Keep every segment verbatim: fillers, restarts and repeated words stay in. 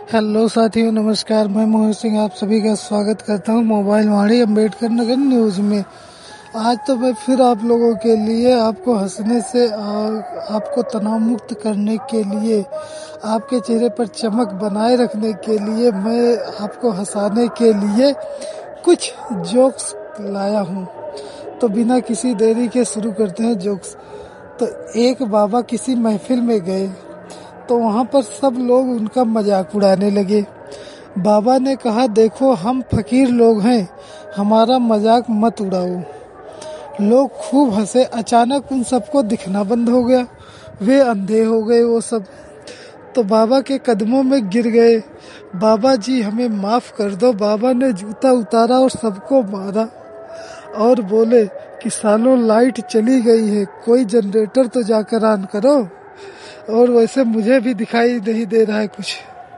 Hello साथियों, नमस्कार। मैं मोहित सिंह आप सभी का स्वागत करता हूं मोबाइल वाणी अम्बेडकर नगर न्यूज में। आज तो मैं फिर आप लोगों के लिए आपको हंसने से आपको तनाव मुक्त करने के लिए, आपके चेहरे पर चमक बनाए रखने के लिए, मैं आपको हंसाने के लिए कुछ जोक्स लाया हूं। तो बिना किसी देरी के शुरू करते हैं जोक्स। तो एक बाबा किसी महफिल में गए तो वहाँ पर सब लोग उनका मजाक उड़ाने लगे। बाबा ने कहा, देखो हम फकीर लोग हैं, हमारा मजाक मत उड़ाओ। लोग खूब हंसे। अचानक उन सबको दिखना बंद हो गया, वे अंधे हो गए वो सब। तो बाबा के कदमों में गिर गए। बाबा जी हमें माफ कर दो। बाबा ने जूता उतारा और सबको मारा और बोले कि सालों लाइट चली गई है, कोई जनरेटर तो जाकर ऑन करो। और वैसे मुझे भी दिखाई नहीं दे रहा है कुछ।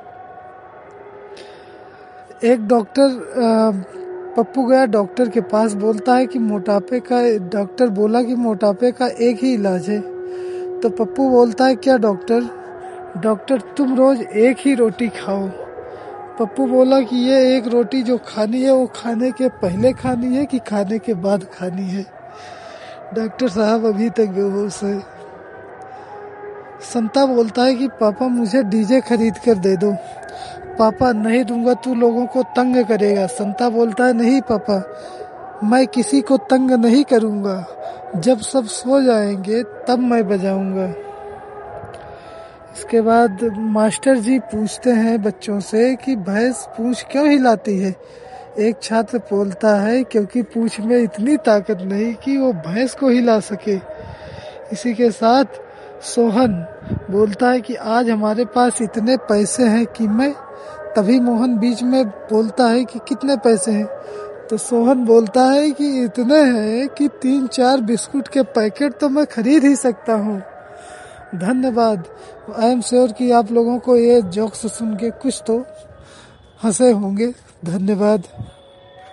एक डॉक्टर पप्पू गया डॉक्टर के पास, बोलता है कि मोटापे का, डॉक्टर बोला कि मोटापे का एक ही इलाज है। तो पप्पू बोलता है, क्या डॉक्टर? डॉक्टर, तुम रोज एक ही रोटी खाओ। पप्पू बोला कि ये एक रोटी जो खानी है वो खाने के पहले खानी है कि खाने के बाद खानी है? डॉक्टर साहब अभी तक बेहोश है। संता बोलता है कि पापा मुझे डीजे खरीद कर दे दो। पापा, नहीं दूंगा, तू लोगों को तंग करेगा। संता बोलता है, नहीं पापा, मैं किसी को तंग नहीं करूंगा, जब सब सो जाएंगे तब मैं बजाऊंगा। इसके बाद मास्टर जी पूछते हैं बच्चों से कि भैंस पूंछ क्यों हिलाती है? एक छात्र बोलता है, क्योंकि पूंछ में इतनी ताकत नहीं कि वो भैंस को हिला सके। इसी के साथ सोहन बोलता है कि आज हमारे पास इतने पैसे हैं कि मैं, तभी मोहन बीच में बोलता है कि कितने पैसे हैं? तो सोहन बोलता है कि इतने हैं कि तीन चार बिस्कुट के पैकेट तो मैं खरीद ही सकता हूँ। धन्यवाद। आई एम श्योर कि आप लोगों को ये जोक्स सुन के कुछ तो हंसे होंगे। धन्यवाद।